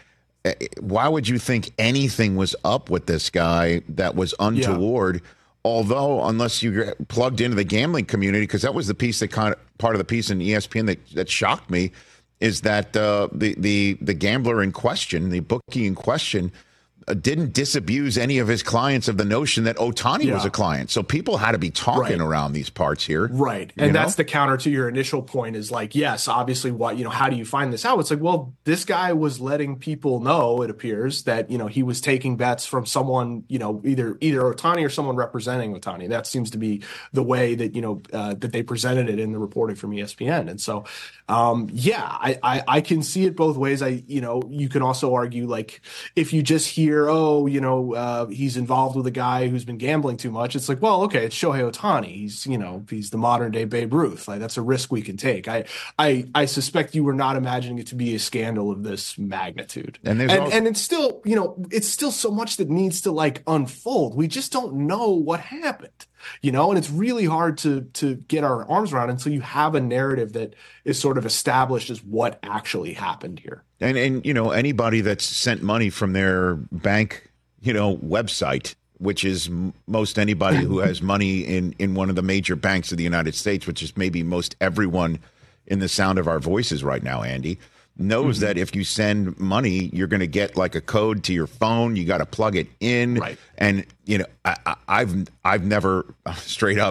why would you think anything was up with this guy that was untoward? Yeah. Although, unless you plugged into the gambling community, because that was the piece that kind of part of the piece in E S P N that, that shocked me. Is that uh, the the the gambler in question, the bookie in question, uh, didn't disabuse any of his clients of the notion that Ohtani yeah. was a client. So people had to be talking right. around these parts here. Right. And know? That's the counter to your initial point is like, yes, obviously, what, you know, how do you find this out? It's like, well, this guy was letting people know, it appears, that, you know, he was taking bets from someone, you know, either either Ohtani or someone representing Ohtani. That seems to be the way that, you know, uh, that they presented it in the reporting from E S P N. And so, um, yeah, I, I, I can see it both ways. I, you know, you can also argue, like, if you just hear, oh, you know, uh, he's involved with a guy who's been gambling too much. It's like, well, okay, it's Shohei Ohtani. He's, you know, he's the modern day Babe Ruth. Like, that's a risk we can take. I, I, I suspect you were not imagining it to be a scandal of this magnitude. And and, also- and it's still, you know, it's still so much that needs to, like, unfold. We just don't know what happened. You know, and it's really hard to to get our arms around until you have a narrative that is sort of established as what actually happened here. And, and you know, anybody that's sent money from their bank, you know, website, which is m- most anybody who has money in, in one of the major banks of the United States, which is maybe most everyone in the sound of our voices right now, Andy, knows mm-hmm. that if you send money, you're going to get like a code to your phone. You got to plug it in. Right. And, you know, I, I, I've I've never straight up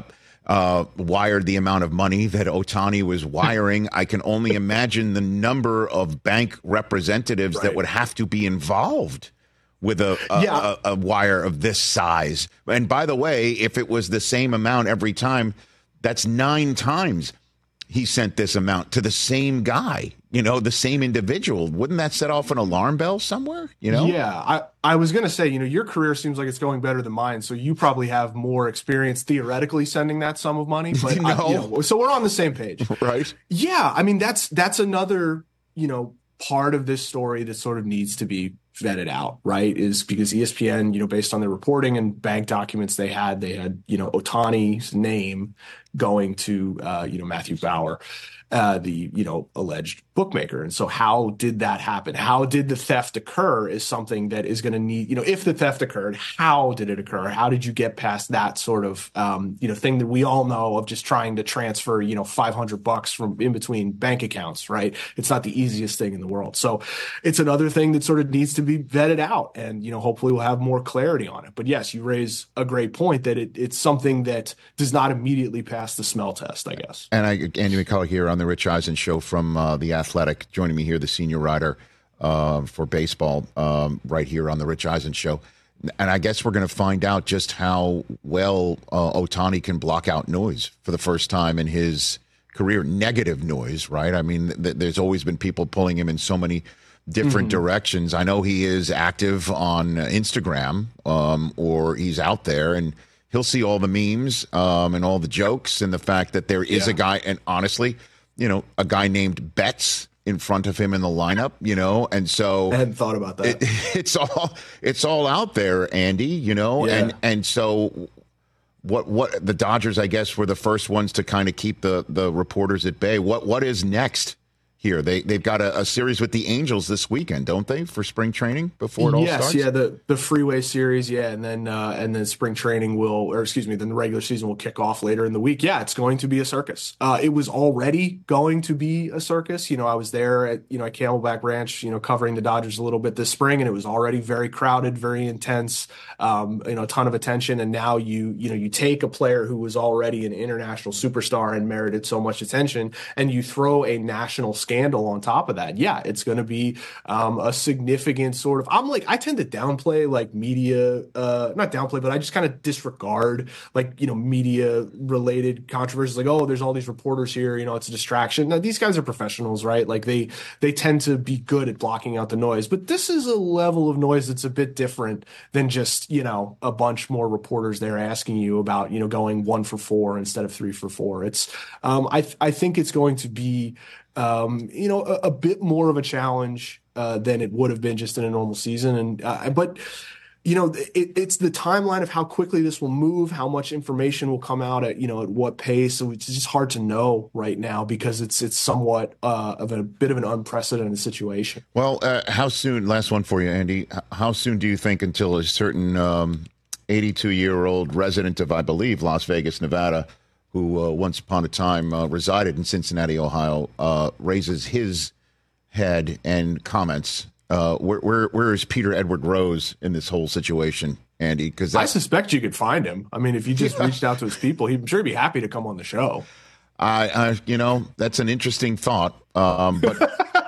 uh, wired the amount of money that Ohtani was wiring. I can only imagine the number of bank representatives right. that would have to be involved with a a, yeah. a a wire of this size. And by the way, if it was the same amount every time, that's nine times he sent this amount to the same guy, you know, the same individual. Wouldn't that set off an alarm bell somewhere, you know? Yeah, I, I was going to say, you know, your career seems like it's going better than mine, so you probably have more experience theoretically sending that sum of money. But no. I, you know, so we're on the same page. Right. Yeah, I mean, that's that's another, you know, part of this story that sort of needs to be vetted out, right? Is because E S P N, you know, based on their reporting and bank documents they had, they had, you know, Ohtani's name going to, uh, you know, Matthew Bauer, uh, the, you know, alleged bookmaker. And so how did that happen? How did the theft occur is something that is going to need, you know, if the theft occurred, how did it occur? How did you get past that sort of, um, you know, thing that we all know of just trying to transfer, you know, five hundred bucks from in between bank accounts, right? It's not the easiest thing in the world. So it's another thing that sort of needs to be vetted out, and, you know, hopefully we'll have more clarity on it. But yes, you raise a great point that it, it's something that does not immediately pass the smell test, I guess. And I, Andy McCullough here on the Rich Eisen Show from uh, The Athletic, joining me here, the senior writer uh, for baseball, um, right here on the Rich Eisen Show. And I guess we're going to find out just how well uh, Ohtani can block out noise for the first time in his career. Negative noise, right? I mean, th- there's always been people pulling him in so many different mm-hmm. directions. I know he is active on Instagram, um, or he's out there, and he'll see all the memes um, and all the jokes, and the fact that there is yeah. a guy, and honestly, you know, a guy named Betts in front of him in the lineup, you know, and so I hadn't thought about that. It, it's all it's all out there, Andy, you know, yeah. and and so what what the Dodgers, I guess, were the first ones to kind of keep the the reporters at bay. What what is next here? They they've got a, a series with the Angels this weekend, don't they, for spring training before it all yes, starts? Yes, yeah, the the Freeway Series, yeah, and then uh, and then spring training will, or excuse me, then the regular season will kick off later in the week. Yeah, it's going to be a circus. Uh, it was already going to be a circus. You know, I was there at you know at Camelback Ranch, you know, covering the Dodgers a little bit this spring, and it was already very crowded, very intense. Um, you know, a ton of attention, and now you you know you take a player who was already an international superstar and merited so much attention, and you throw a national scandal on top of that. Yeah, it's going to be um, a significant sort of, I'm like, I tend to downplay like media, uh, not downplay, but I just kind of disregard like, you know, media related controversies. Like, oh, there's all these reporters here, you know, it's a distraction. Now, these guys are professionals, right? Like they, they tend to be good at blocking out the noise, but this is a level of noise that's a bit different than just, you know, a bunch more reporters there asking you about, you know, going one for four instead of three for four. It's, um, I, th- I think it's going to be, Um, you know, a, a bit more of a challenge uh, than it would have been just in a normal season. And uh, but, you know, it, it's the timeline of how quickly this will move, how much information will come out at, you know, at what pace. So it's just hard to know right now because it's it's somewhat uh, of a bit of an unprecedented situation. Well, uh, how soon, last one for you, Andy, how soon do you think until a certain um, eighty-two-year-old resident of, I believe, Las Vegas, Nevada, who uh, once upon a time uh, resided in Cincinnati, Ohio, uh, raises his head and comments? Uh, where, where where is Peter Edward Rose in this whole situation, Andy? Because I suspect you could find him. I mean, if you just reached out to his people, he'd sure be happy to come on the show. I, I you know, that's an interesting thought. Um, but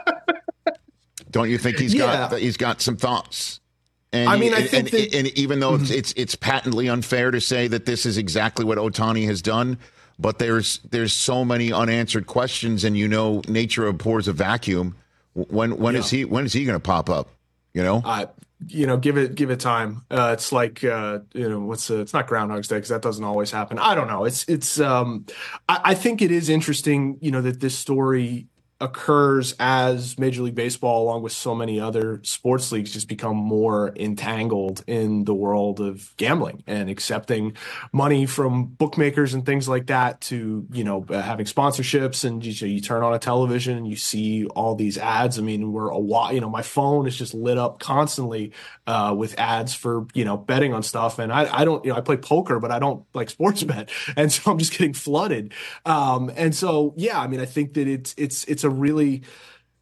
don't you think he's yeah. got he's got some thoughts? And I mean, he, I think and, that, and even though mm-hmm. it's, it's it's patently unfair to say that this is exactly what Ohtani has done, but there's there's so many unanswered questions, and you know, nature abhors a vacuum. When when yeah. is he when is he going to pop up? You know, uh, you know, give it give it time. Uh, it's like uh, you know, what's uh, it's not Groundhog's Day because that doesn't always happen. I don't know. It's it's. Um, I, I think it is interesting, you know, that this story occurs as Major League Baseball, along with so many other sports leagues, just become more entangled in the world of gambling and accepting money from bookmakers and things like that to, you know, uh, having sponsorships. And you, you turn on a television and you see all these ads. I mean, we're a while, you know, my phone is just lit up constantly uh, with ads for, you know, betting on stuff. And I, I don't, you know, I play poker, but I don't like sports bet. And so I'm just getting flooded. Um, and so, yeah, I mean, I think that it's, it's, it's a really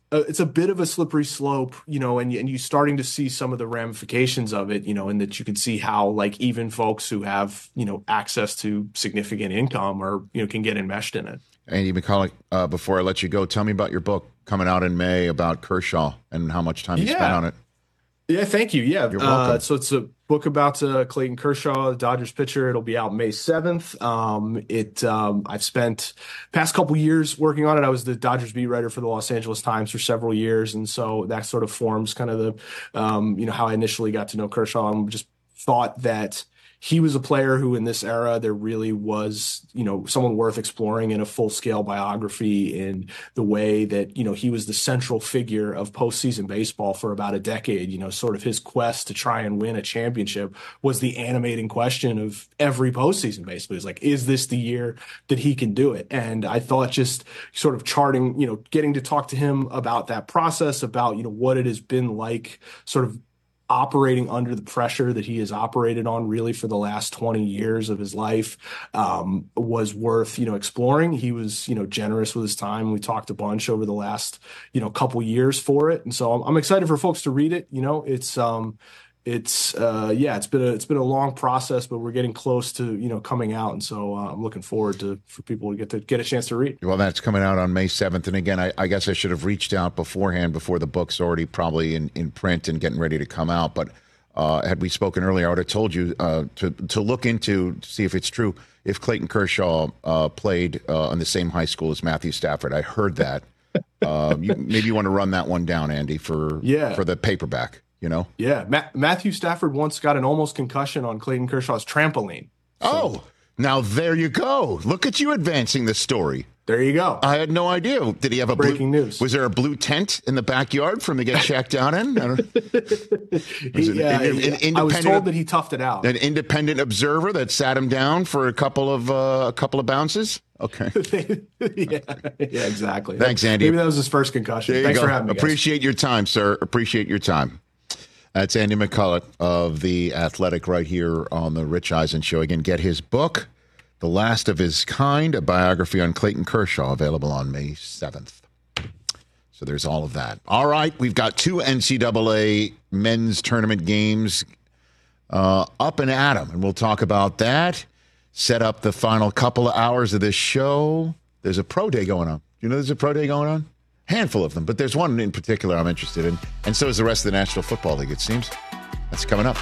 a, it's a bit of a slippery slope, you know, and and you starting to see some of the ramifications of it, you know, and that you can see how like even folks who have, you know, access to significant income or, you know, can get enmeshed in it. Andy McCullough, uh, before I let you go, tell me about your book coming out in May about Kershaw and how much time you Yeah. spent on it. Yeah, thank you. Yeah. You're welcome. Uh, so it's a book about uh, Clayton Kershaw, the Dodgers pitcher. It'll be out May seventh. Um, it, um, I've spent past couple years working on it. I was the Dodgers beat writer for the Los Angeles Times for several years. And so that sort of forms kind of the, um, you know, how I initially got to know Kershaw. I just thought that he was a player who in this era, there really was, you know, someone worth exploring in a full scale biography in the way that, you know, he was the central figure of postseason baseball for about a decade. You know, sort of his quest to try and win a championship was the animating question of every postseason basically. It's like, is this the year that he can do it? And I thought just sort of charting, you know, getting to talk to him about that process, about, you know, what it has been like sort of operating under the pressure that he has operated on really for the last twenty years of his life, um, was worth, you know, exploring. He was, you know, generous with his time. We talked a bunch over the last, you know, couple years for it. And so I'm, I'm excited for folks to read it. You know, it's, um, it's, uh, yeah, it's been a, it's been a long process, but we're getting close to, you know, coming out. And so uh, I'm looking forward to, for people to get to get a chance to read. Well, that's coming out on May seventh. And again, I, I guess I should have reached out beforehand before the book's already probably in, in print and getting ready to come out. But uh, had we spoken earlier, I would have told you uh, to, to look into, to see if it's true, if Clayton Kershaw uh, played uh, in the same high school as Matthew Stafford. I heard that. uh, you, maybe you want to run that one down, Andy, for yeah. for the paperback. You know? Yeah. Ma- Matthew Stafford once got an almost concussion on Clayton Kershaw's trampoline. So. Oh, now there you go. Look at you advancing the story. There you go. I had no idea. Did he have a breaking blue, news? Was there a blue tent in the backyard for him to get checked out in? I, don't, he, an, uh, an, an I was told that he toughed it out. An independent observer that sat him down for a couple of uh, a couple of bounces. Okay. yeah, yeah, exactly. Thanks, Andy. Maybe that was his first concussion. There Thanks you go. for having me. Appreciate guys. your time, sir. Appreciate your time. That's Andy McCullough of The Athletic right here on the Rich Eisen Show. Again, get his book, The Last of His Kind, a biography on Clayton Kershaw, available on May seventh. So there's all of that. All right, we've got two N C double A men's tournament games uh, up and at 'em, and we'll talk about that. Set up the final couple of hours of this show. There's a pro day going on. Do you know there's a pro day going on? Handful of them, but there's one in particular I'm interested in, and so is the rest of the National Football League, it seems. That's coming up.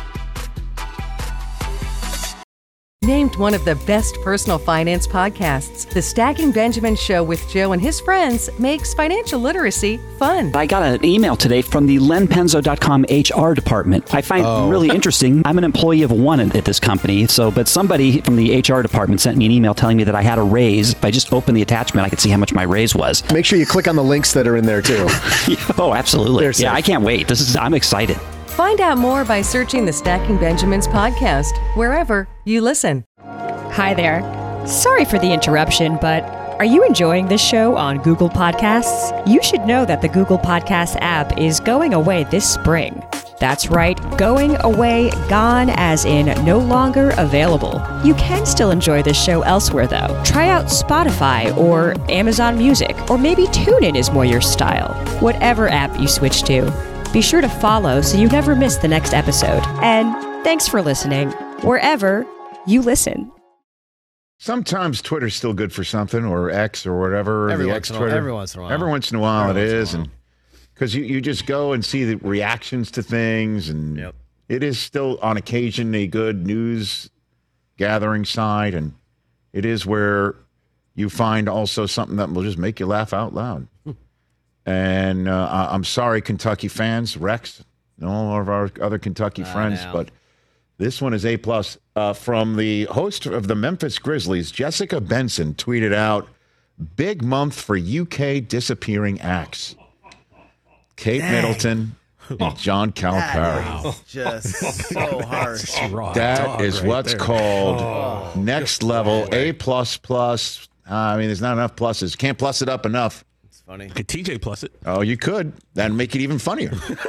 Named one of the best personal finance podcasts, The Stacking Benjamin Show with Joe and his friends makes financial literacy fun. I got an email today from the len penzo dot com H R department. I find Oh. it really interesting. I'm an employee of one at at this company, so but somebody from the H R department sent me an email telling me that I had a raise. If I just opened the attachment, I could see how much my raise was. Make sure you click on the links that are in there too. Oh, absolutely. They're Yeah, I can't wait. This is I'm excited. Find out more by searching the Stacking Benjamins podcast wherever you listen. Hi there. Sorry for the interruption, but are you enjoying this show on Google Podcasts? You should know that the Google Podcasts app is going away this spring. That's right, going away, gone as in no longer available. You can still enjoy this show elsewhere though. Try out Spotify or Amazon Music, or maybe TuneIn is more your style. Whatever app you switch to, be sure to follow so you never miss the next episode. And thanks for listening, wherever you listen. Sometimes Twitter's still good for something, or X or whatever. Every the once X in a while- Twitter. every once in a while. Every once in a while Every it once in a is, and because you, you just go and see the reactions to things, and it is still on occasion a good news gathering site, and it is where you find also something that will just make you laugh out loud. And uh, I- I'm sorry, Kentucky fans, Rex, and all of our other Kentucky I friends, know. but this one is A plus. Uh, from the host of the Memphis Grizzlies, Jessica Benson, tweeted out, "Big month for U K disappearing acts. Kate Dang. Middleton and John Calipari." Just so harsh. That is right what's there. called Oh, next level, A plus plus. Uh, I mean, there's not enough pluses. Can't plus it up enough. It's funny. Could T J plus it? Oh, you could. That'd make it even funnier.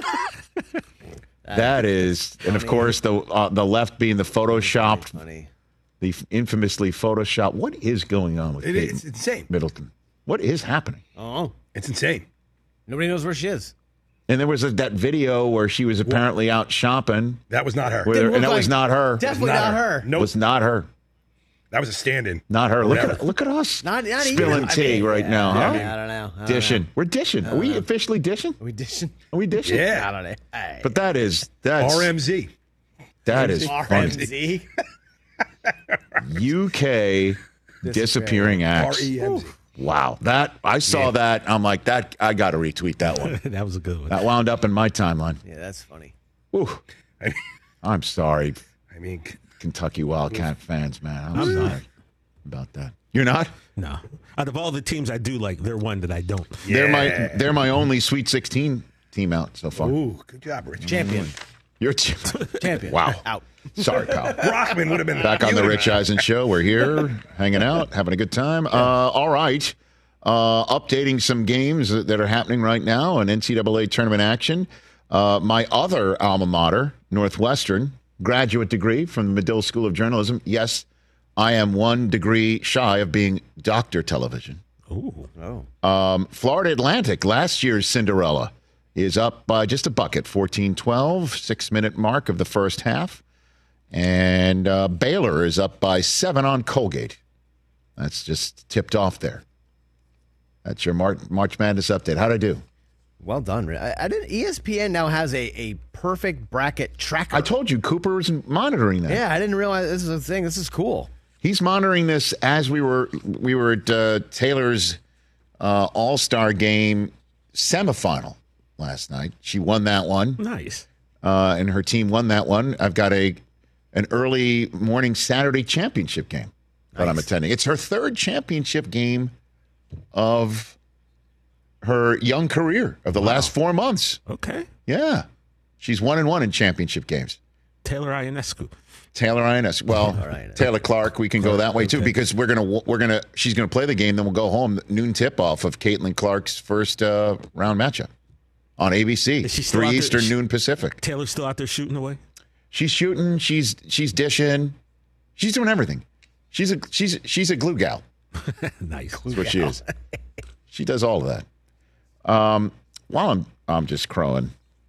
That is, and of course, the uh, the left being the photoshopped, the infamously photoshopped. What is going on with It Kate is insane. Middleton? What is happening? Oh, it's insane. Nobody knows where she is. And there was a, that video where she was apparently out shopping. That was not her. Where, and that like, was not her. Definitely not, not her. Nope. It was not her. That was a stand-in. Not her. Look Never. at, look at us. Not, not spilling even. tea I mean, right yeah, now, huh? I, mean, I don't know. I don't dishing. know. We're dishing. Are we know. officially dishing? Are we dishing? Are we dishing? Yeah. I don't know. Hey. But that is that's R M Z. That is R M Z. U K disappearing acts. R E M Z. Wow, that I saw yeah. that. I'm like that. I got to retweet that one. That was a good one. That wound up in my timeline. Yeah, that's funny. Ooh. I mean, I'm sorry. I mean, Kentucky Wildcat fans, man. I'm sorry about that. You're not? No. Out of all the teams I do like, they're one that I don't. Yeah. They're my they're my only Sweet sixteen team out so far. Ooh, good job, Rich. Champion. You're a champion. Champion. Wow. Out. Sorry, pal. Brockman would have been back on the Rich Eisen show. We're here, hanging out, having a good time. Uh, all right. Uh, updating some games that are happening right now in N C double A tournament action. Uh, my other alma mater, Northwestern, graduate degree from the Medill School of Journalism. Yes, I am one degree shy of being Doctor Television. Ooh. Oh. Um, Florida Atlantic, last year's Cinderella, is up by just a bucket, fourteen twelve, six-minute mark of the first half. And uh, Baylor is up by seven on Colgate. That's just tipped off there. That's your March, March Madness update. How'd I do? Well done. I, I didn't. E S P N now has a, a perfect bracket tracker. I told you Cooper was monitoring that. Yeah, I didn't realize this is a thing. This is cool. He's monitoring this as we were we were at uh, Taylor's uh, All-Star Game semifinal last night. She won that one. Nice. Uh, and her team won that one. I've got a an early morning Saturday championship game that nice. I'm attending. It's her third championship game of her young career of the wow. last four months. Okay. Yeah. She's one and one in championship games. Taylor Ionescu. Taylor Ionescu. Well, right. Taylor Clark, we can go that way too okay. because we're going to we're going to she's going to play the game, then we'll go home noon tip off of Caitlin Clark's first uh, round matchup on A B C. three Eastern, she, noon Pacific. Taylor's still out there shooting away? She's shooting, she's she's dishing. She's doing everything. She's a she's she's a glue gal. Nice. That's what she is. She does all of that. Um, while I'm I'm just crowing.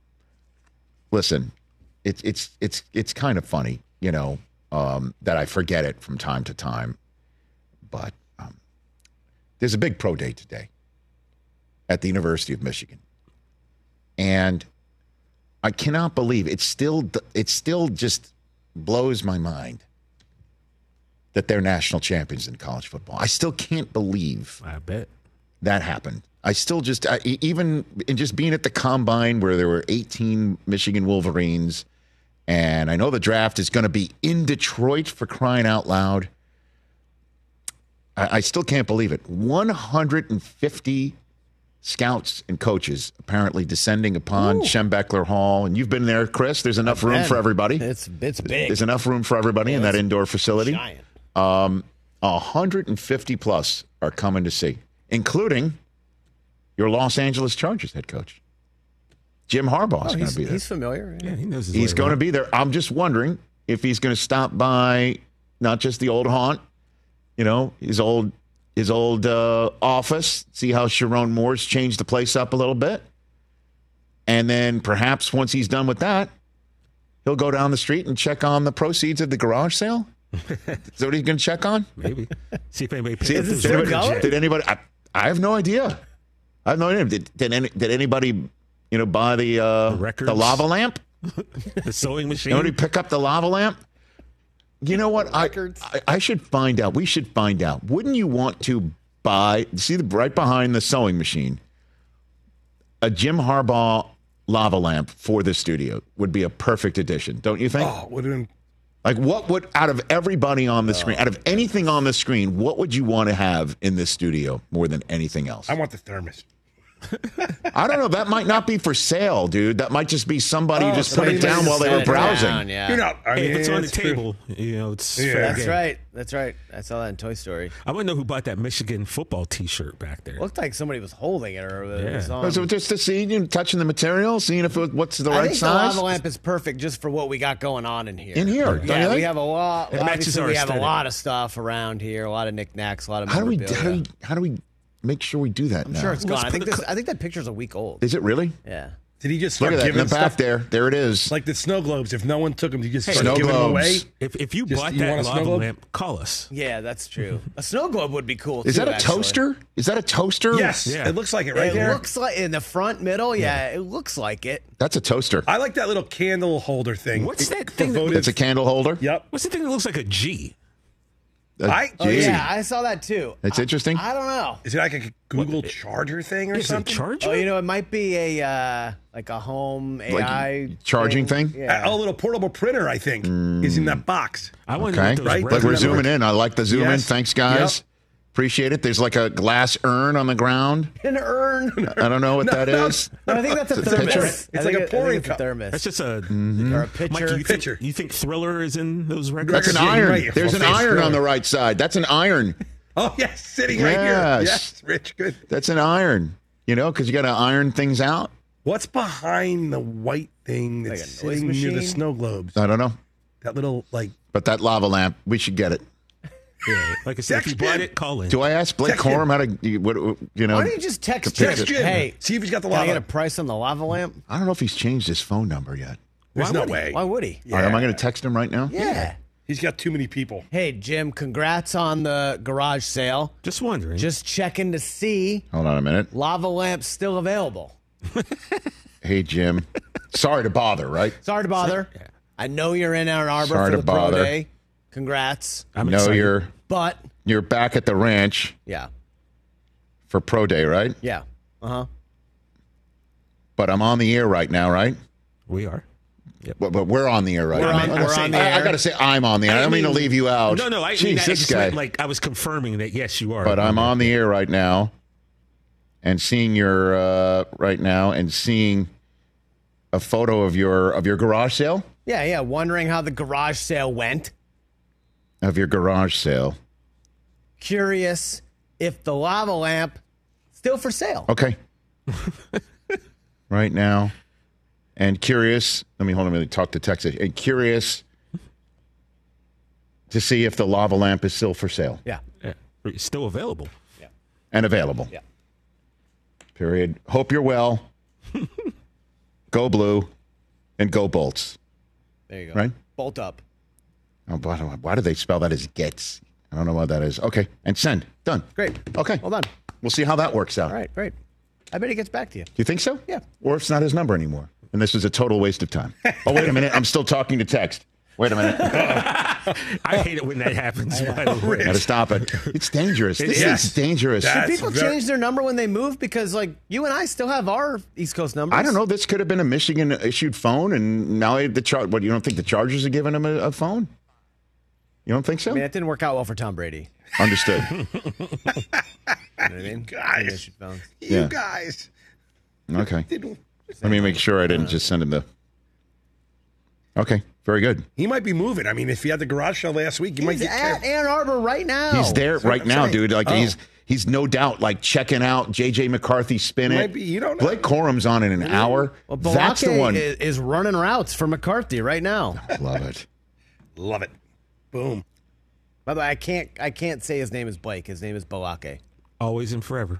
Listen, it's it's it's it's kind of funny, you know, um, that I forget it from time to time. But um, there's a big pro day today at the University of Michigan, and I cannot believe it. Still, it still just blows my mind that they're national champions in college football. I still can't believe. I bet that happened. I still just, I, even in just being at the combine where there were eighteen Michigan Wolverines, and I know the draft is going to be in Detroit for crying out loud. I, I still can't believe it. one hundred fifty scouts and coaches apparently descending upon Ooh. Schembechler Hall. And you've been there, Chris. There's enough room for everybody. It's, it's big. There's enough room for everybody yeah, in that indoor facility. Giant. Um, one hundred fifty plus are coming to see, including your Los Angeles Chargers head coach. Jim Harbaugh is oh, going to be there. He's familiar. Yeah, he knows his He's going around. to be there. I'm just wondering if he's going to stop by not just the old haunt, you know, his old his old uh, office, see how Sharon Moore's changed the place up a little bit. And then perhaps once he's done with that, he'll go down the street and check on the proceeds of the garage sale. Is that what he's going to check on? Maybe. See if anybody See, did, did, anybody, did anybody? I, I have no idea. I have no idea. Did, did, any, did anybody, you know, buy the uh, the, the lava lamp? The sewing machine? Anybody pick up the lava lamp? You know what? I, I I should find out. We should find out. Wouldn't you want to buy? See the right behind the sewing machine, a Jim Harbaugh lava lamp for the studio would be a perfect addition, don't you think? Oh, would have. Like, what would, out of everybody on the oh, screen, out of anything on the screen, what would you want to have in this studio more than anything else? I want the thermos. I don't know. That might not be for sale, dude. That might just be somebody oh, who just put it down while they were browsing. Down, yeah. You're not. I hey, mean, if it's on the true. table, you know, it's yeah. fair That's game. right. That's right. I saw that in Toy Story. I want to know who bought that Michigan football T-shirt back there. It looked like somebody was holding it, or it Yeah. was on. So just to see, you know, touching the material, seeing if it, what's the I right think size. the lava lamp is perfect just for what we got going on in here. In here, don't you yeah, think? we have a lot. It matches Obviously, our we have aesthetic. a lot of stuff around here, a lot of knickknacks, a lot of How do we? memorabilia. How do we? How do we make sure we do that I'm now. sure it's gone. I think this. I think that picture's a week old. Is it really? Yeah. Did he just Look start at that in giving the back stuff? there. There it is. Like the snow globes. If no one took them, did you just Hey, start snow giving them globes. away? If if you Just- bought you that want a snow lava globe? lamp, call us. Yeah, that's true. A snow globe would be cool. Is too, that a actually. toaster? Is that a toaster? Yes, it looks like it right it there. looks like in the front middle. Yeah, it looks like it. That's a toaster. I like that little candle holder thing. What's that For thing that- votive- That's a candle holder? Yep. What's the thing that looks like a G? A I- Oh G. yeah, I saw that too. It's interesting. I don't know. Is it like a Google charger thing or Is it a something? charger? Oh, you know, it might be a uh, like a home A I Like charging thing? Yeah. A, a little portable printer, I think, is in that box. I wonder Okay. what those Right? Like we're regular- zooming in. I like the zoom in. Yes. Thanks, guys. Yep. Appreciate it. There's like a glass urn on the ground. An urn. I don't know what No, that no. is. No, I think that's a It's a thermos. pitcher? I It's think like a it- I think pouring it's cup. thermos. That's just a Or a Mike, pitcher. you Pitcher. think, you think Thriller is in those records? That's an Yeah, you're iron. right. There's an Full-face iron on thriller. the right side. That's an iron. Oh, yes, sitting right here. Yes. Yes, Rich, good. That's an iron. You know, because you got to iron things out. What's behind the white thing that's Like a noise sitting near the machine? snow globes? I don't know. That little, like, But that lava lamp, we should get it. Yeah, like I said, if you Text bought him. it, call in. Do I ask Blake Text him. Corum how to, you- what, you know? Why don't you just text Text Jim? Jim. Hey, See if he's got the can I lava. get a price on the lava lamp? I don't know if he's changed his phone number yet. There's Why no would he? way. Why would he? All right, am I going to text him right now? Yeah. He's got too many people. Hey, Jim, congrats on the garage sale. Just wondering. Just checking to see Hold on a minute. lava lamps still available. Hey, Jim. Sorry to bother, right? Sorry to bother. I know you're in Ann Arbor Sorry for to the pro bother. day. Congrats. I'm know excited. you're But you're back at the ranch yeah, for pro day, right? yeah, uh huh. But I'm on the air right now, right? We are. But, but we're on the air right We're now. on- I, we're on the I, I air. got to say I'm on the air. I don't mean, to leave you out. No, no, I, Jeez, mean, I this just guy. meant, like I was confirming that yes, you are. But I'm on the air right now, and seeing your uh, right now, and seeing a photo of your of your garage sale. Yeah, yeah. Wondering how the garage sale went. Of your garage sale. Curious if the lava lamp still for sale. Okay. Right now, and curious. Let me hold on. Let me talk to Texas. And curious to see if the lava lamp is still for sale Yeah. Yeah, it's still available. and available. Yeah. Period. Hope you're well. Go blue, and go bolts. There you go. Right? Bolt up. Oh, why, do- why do they spell that as gets? I don't know what that is. Okay, and send. Done. Great. Okay. Well done. We'll see how that works out. All right, great. I bet he gets back to you. You think so? Yeah. Or if it's not his number anymore, and this is a total waste of time. Oh, wait a minute. I'm still talking to text. Wait a minute. I hate it when that happens. By the way. Got to stop it. It's dangerous. This Yes. is dangerous. That's Did people very- change their number when they move? Because, like, you and I still have our East Coast numbers. I don't know. This could have been a Michigan issued phone, and now the char- What? You don't think the Chargers are giving him a, a phone? You don't think so? I mean, it didn't work out well for Tom Brady. Understood. You know what I mean? Guys. Issued phones. You Yeah. guys. Okay. Didn't- Let me make sure I didn't just send him the. Okay. Very good. He might be moving. I mean, if he had the garage sale last week, you might He's get at careful. Ann Arbor right now. He's there That's what right I'm now, saying. dude. Like Oh. he's he's no doubt like checking out J J McCarthy spin He it. might be- you don't know. Blake Corum's on in an hour. Well, That's the Balake one. Is, is running routes for McCarthy right now. Love it. Love it. Boom. By the way, I can't I can't say his name is Blake. His name is Balake. Always and forever.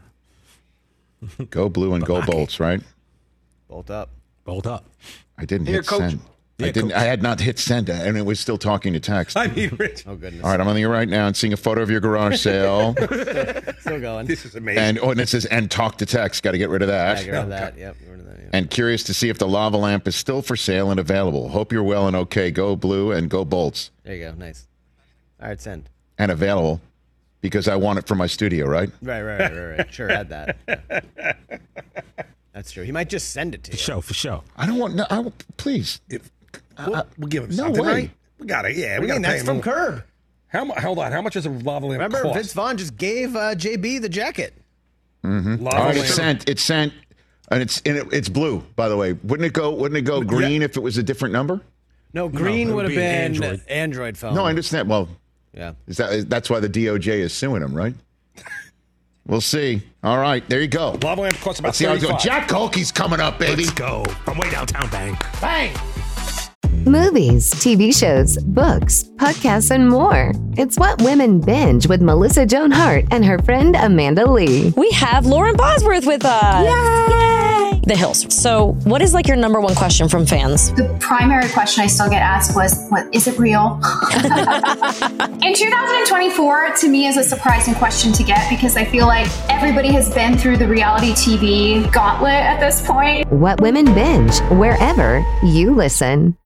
Go blue and go bolts, right? Bolt up. Bolt up. I didn't Here, hit coach. send. I Yeah, didn't. coach. I had not hit send, and it was still talking to text. I mean, Rich. Oh, goodness. All right, I'm on the air right now and seeing a photo of your garage sale, Still going. This is amazing. and oh, and it says and talk to text. Got to get rid of Yeah, that. get rid of that. Yep, get rid of that. Yeah. And curious to see if the lava lamp is still for sale and available. Hope you're well and okay. Go blue and go bolts There you go. Nice. All right, send. and available because I want it for my studio, right? Right, right, right, right, right. Sure, add that. Yeah. That's true. He might just send it to For you. show, for show. I don't want. No, I, please. If, we'll, we'll give him no something, way. right? We got it. Yeah, we I got mean, to pay that's him. from Curb. How mu- Hold on. How much does a lava lamp Remember, cost? Vince Vaughn just gave uh, J B the jacket. Mm-hmm. Lava All right, lamp. it's sent. It's sent, and it's and it, it's blue. By the way, wouldn't it go? Wouldn't it go green if it was a different number? No, green it would would have be been Android. Android, phone. No, I understand. Well, Yeah. is that is, that's why the D O J is suing him, right? We'll see. All right, there you go. Lava lamp costs about Let's see how it's going. thirty-five. Jack Kolke's coming up, baby. Let's go. From way downtown, bang. Bang! Movies, T V shows, books, podcasts, and more. It's What Women Binge with Melissa Joan Hart and her friend Amanda Lee. We have Lauren Bosworth with us. Yay! The Hills. So what is like your number one question from fans? The primary question I still get asked was, "What is it real?" In two thousand twenty-four, to me, is a surprising question to get because I feel like everybody has been through the reality T V gauntlet at this point. What Women Binge, wherever you listen.